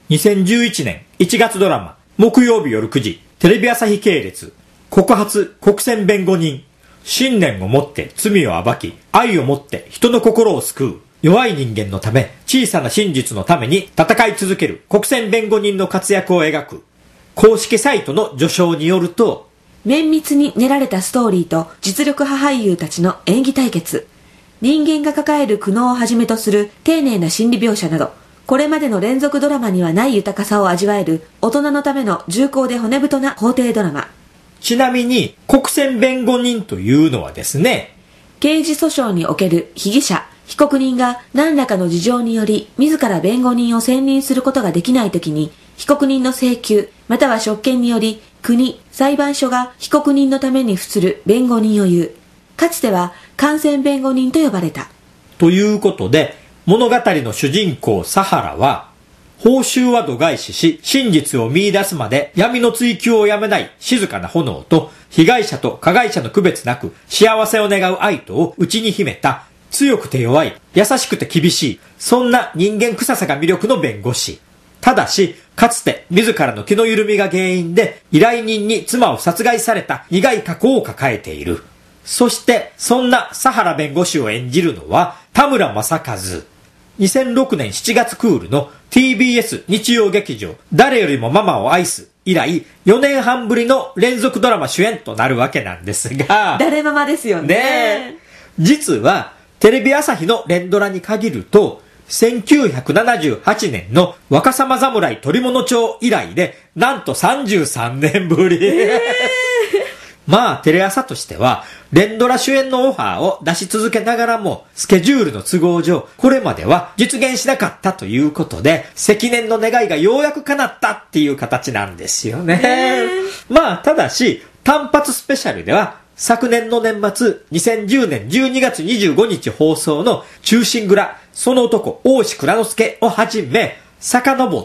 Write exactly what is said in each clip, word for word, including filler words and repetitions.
にせんじゅういちねんいちがつドラマ、木曜日夜くじ、テレビ朝日系列、告発国選弁護人、信念を持って罪を暴き、愛を持って人の心を救う、弱い人間のため、小さな真実のために戦い続ける国選弁護人の活躍を描く。公式サイトの序章によると、 綿密に練られたストーリーと実力派俳優たちの演技対決、人間が抱える苦悩をはじめとする丁寧な心理描写など、これまでの連続ドラマにはない豊かさを味わえる大人のための重厚で骨太な法廷ドラマ。 ちなみに国選弁護人というのはですね、 刑事訴訟における被疑者、被告人が何らかの事情により自ら弁護人を選任することができないときに、被告人の請求または職権により国、裁判所が被告人のために付する弁護人を言う。かつては官選弁護人と呼ばれた。 ということで、物語の主人公サハラは、報酬は度外視し、真実を見出すまで闇の追求をやめない静かな炎と、被害者と加害者の区別なく幸せを願う愛とを内に秘めた、強くて弱い、優しくて厳しい、そんな人間臭さが魅力の弁護士。ただし、かつて自らの気の緩みが原因で依頼人に妻を殺害された苦い過去を抱えている。そして、そんなサハラ弁護士を演じるのは田村正和。にせんろくねんしちがつクールの ティービーエス 日曜劇場誰よりもママを愛す以来よねんはんぶりの連続ドラマ主演となるわけなんですが、 誰ママですよね。 ね、実はテレビ朝日の連ドラに限るとせんきゅうひゃくななじゅうはちねんの若様侍捕物帳以来でなんとさんじゅうさんねんぶり、えーまあ、テレ朝としては、連ドラ主演のオファーを出し続けながらも、スケジュールの都合上、これまでは実現しなかったということで、積年の願いがようやく叶ったっていう形なんですよね。まあ、ただし、単発スペシャルでは、昨年の年末、にせんじゅうねんじゅうにがつにじゅうごにち放送の忠臣蔵、その男、大志蔵之介をはじめ、遡って、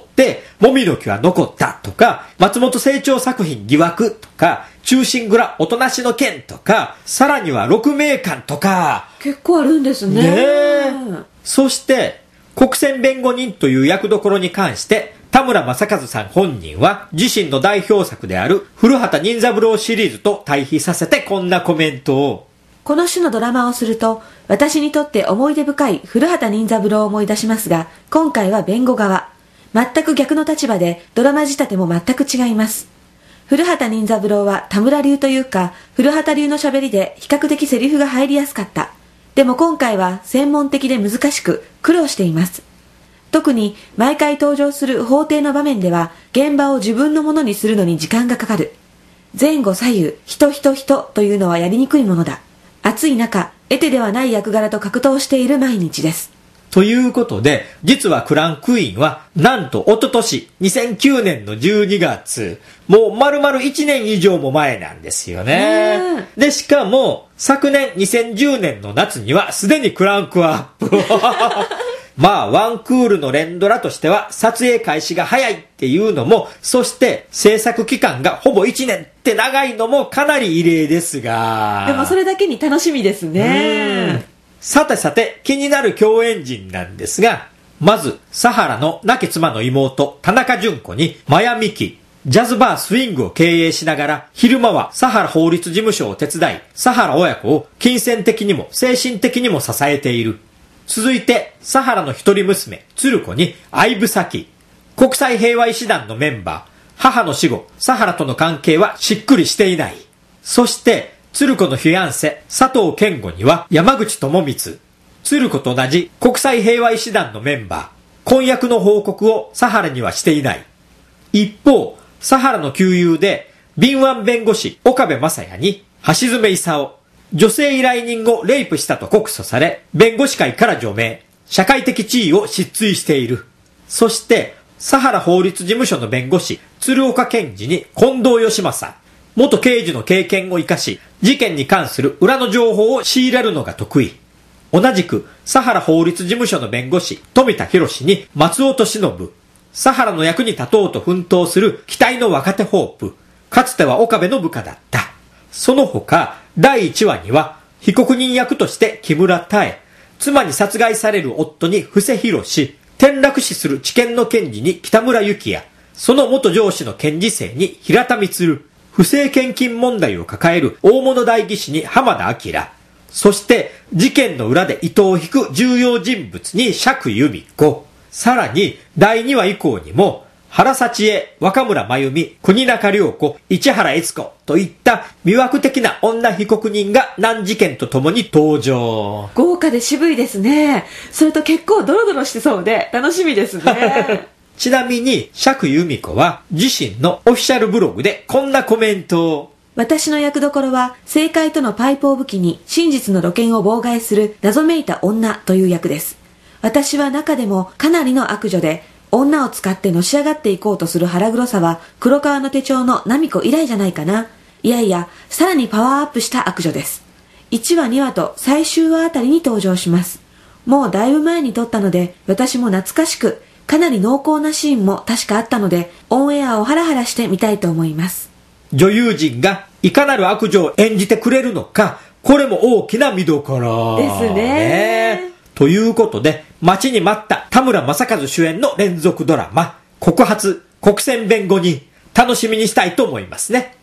もみの木は残ったとか、松本清張作品疑惑とか、忠臣蔵おとなしの剣とか、さらには鹿鳴館とか。 結構あるんですね。 ねえ。そして、国選弁護人という役どころに関して、田村正和さん本人は自身の代表作である古畑任三郎シリーズと対比させてこんなコメントを。 この種のドラマをすると、私にとって思い出深い古畑任三郎を思い出しますが、今回は弁護側。全く逆の立場でドラマ仕立ても全く違います。古畑任三郎は田村流というか、古畑流の喋りで比較的セリフが入りやすかった。でも今回は専門的で難しく苦労しています。特に毎回登場する法廷の場面では、現場を自分のものにするのに時間がかかる。前後左右、人人人というのはやりにくいものだ。暑い中、得手ではない役柄と格闘している毎日です。 ということで、実はクランクインは、なんと一昨年にせんきゅうねんのじゅうにがつ、もう丸々いちねん以上も前なんですよね。で、しかも、昨年にせんじゅうねんの夏にはすでにクランクアップ。まあ、ワンクールの連ドラとしては、撮影開始が早いっていうのも、そして制作期間がほぼいちねんって長いのもかなり異例ですが。 でもそれだけに楽しみですね。 さてさて、気になる共演陣なんですが、まず、サハラの亡き妻の妹、田中純子に、マヤミキ、ジャズバースイングを経営しながら、昼間はサハラ法律事務所を手伝い、サハラ親子を金銭的にも精神的にも支えている。続いて、サハラの一人娘、鶴子に、相武咲、国際平和医師団のメンバー、母の死後、サハラとの関係はしっくりしていない。そして、鶴子のフィアンセ、佐藤健吾には山口智光。鶴子と同じ国際平和医師団のメンバー。婚約の報告をサハラにはしていない。一方、サハラの旧友で、敏腕弁護士岡部正也に橋爪功。女性依頼人をレイプしたと告訴され、弁護士会から除名。社会的地位を失墜している。そして、サハラ法律事務所の弁護士、鶴岡健二に近藤義正。元刑事の経験を生かし、事件に関する裏の情報を仕入れるのが得意。同じく、サハラ法律事務所の弁護士、富田博に松尾敏信。サハラの役に立とうと奮闘する期待の若手ホープ。かつては岡部の部下だった。その他、だいいちわには、被告人役として木村多江、妻に殺害される夫に布施宏、 転落死する地検の検事に北村幸也、その元上司の検事生に平田充、不正献金問題を抱える大物代議士に浜田明、そして事件の裏で糸を引く重要人物に釈由美子、さらにだいにわ以降にも原幸恵、若村真由美、国中涼子、市原悦子といった魅惑的な女被告人が難事件とともに登場。 豪華で渋いですね。それと結構ドロドロしてそうで楽しみですね。 ちなみに釈由美子は自身のオフィシャルブログでこんなコメントを。 私の役どころは政界とのパイプを武器に真実の露見を妨害する謎めいた女という役です。私は中でもかなりの悪女で、女を使ってのし上がっていこうとする腹黒さは黒川の手帳のナミコ以来じゃないかな。いやいや、さらにパワーアップした悪女です。いちわにわと最終話あたりに登場します。もうだいぶ前に撮ったので、私も懐かしく、かなり濃厚なシーンも確かあったので、オンエアをハラハラしてみたいと思います。 女優陣がいかなる悪女を演じてくれるのか、これも大きな見どころですね。 ねということで、待ちに待った田村正和主演の連続ドラマ、告発、国選弁護人、楽しみにしたいと思いますね。